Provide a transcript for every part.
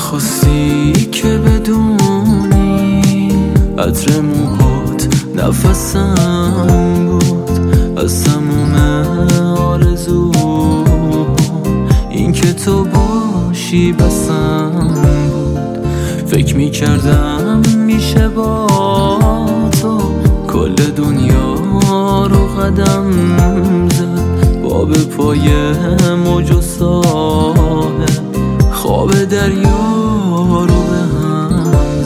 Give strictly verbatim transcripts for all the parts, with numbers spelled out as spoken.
نخواستی که بدونی عطر موهات نفسم بود، از تموم آرزو این که تو باشی بسم بود. فکر میکردم میشه با تو کل دنیا رو قدم زد، با به پای موج و ساحل خواب دریا رو به هم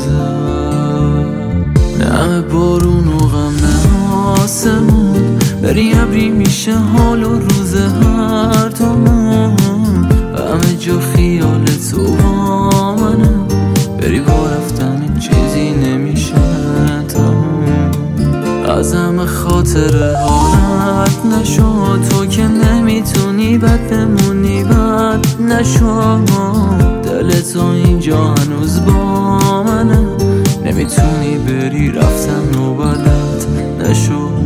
زد. نم بارون و غم آسمون، بری ابری میشه حال و روز هر دومون، همه جا خیال تو با منه، بری با رفتن چیزی نمیشه تموم. از همه خاطر حالت نشد، تو که نمیتونی بد بمونی بد نشد. دل تو اینجا هنوز با منه، نمیتونی بری رفتن و بدت نشد.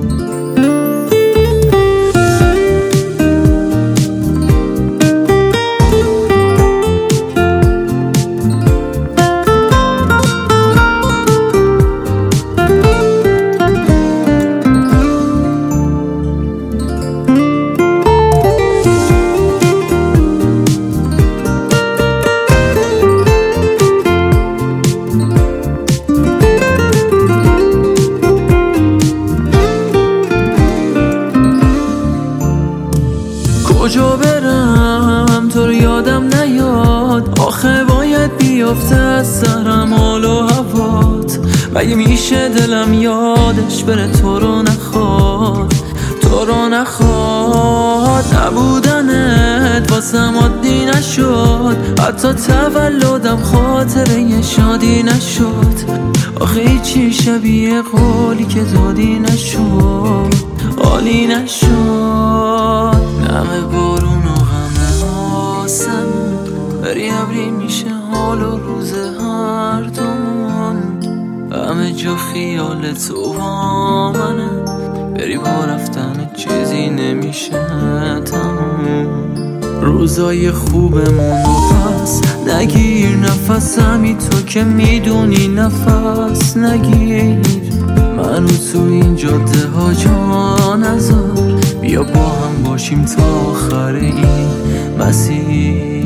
کجا برم تو رو یادم نیاد، آخه باید بیافته از سرم حال و هوات. مگه میشه دلم یادش بره تو رو نخواد، تو رو نخواد. نبودنت واسم عادی نشد، حتی تولدم خاطره یه شادی نشد. آخه هیچی شبیه قولی که دادی نشد، عالی نشد. نمه بارون و غم آسمون، بری ابری میشه حال و روز هر دومون، همه جا خیال تو با منه، بری با رفتن چیزی نمیشه تموم. روزای خوبمون و پس نگیر نفسمی، تو که میدونی نفس نگیر. منو تو این جاده ها جا نذار، بیا با هم باشیم تا آخر این مسیر.